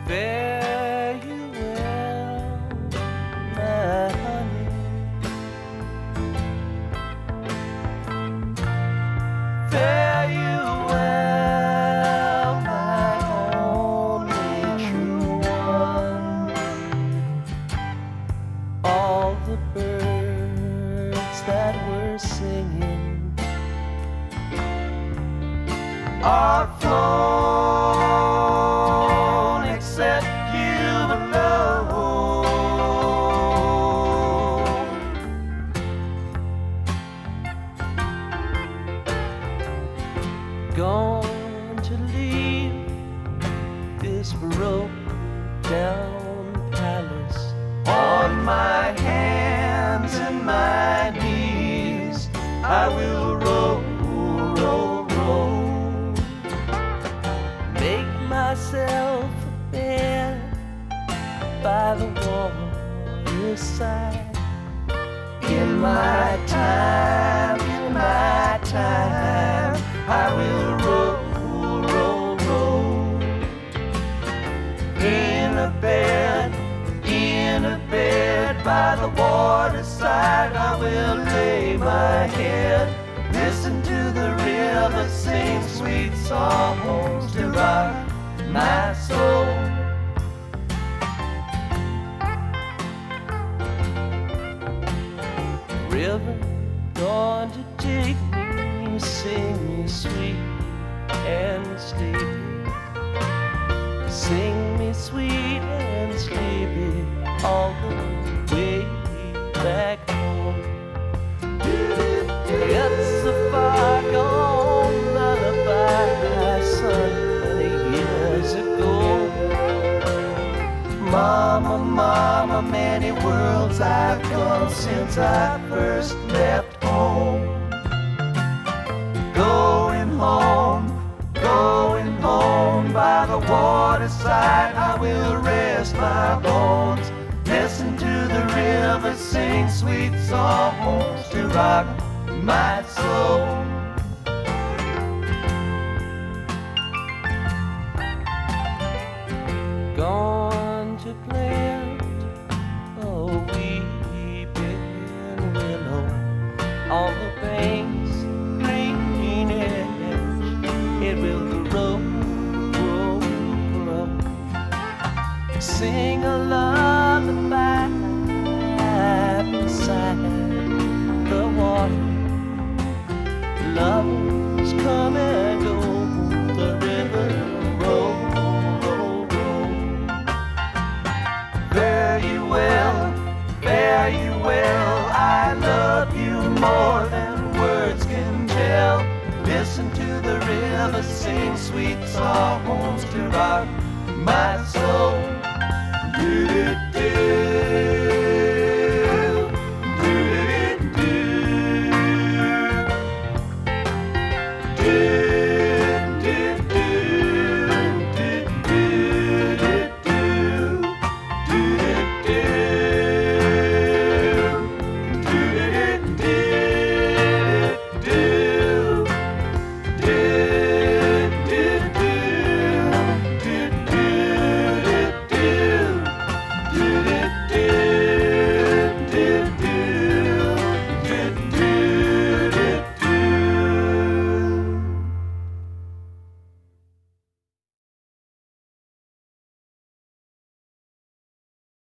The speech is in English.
Fare you well, my honey. Fare you well, my only true one. All the birds that were singing are flown, except you alone. Going to leave this broke down palace on my hands and my knees. I will roll, roll, roll. Make myself a bed by the waterside. In my time, I will roll, roll, roll. In a bed by the waterside, I will lay my head. Listen to the river sing sweet songs to rock my soul. River, going to take me, sing me sweet and sleepy. Sing me sweet and sleepy all the way back home. It's a far gone lullaby sung many years ago. Mama, mama, many worlds I've gone since I first left home. Going home by the waterside, I will rest my bones. Listen to the river sing sweet songs to rock my soul. Gone to plant a weeping willow on the banks, green edge. It will grow, grow, grow. Sing a lullaby beside the water. Lovers come and go, the river roll, roll, roll. Fare you well, I love you more than words can tell. Listen to the river sing sweet songs to rock my soul.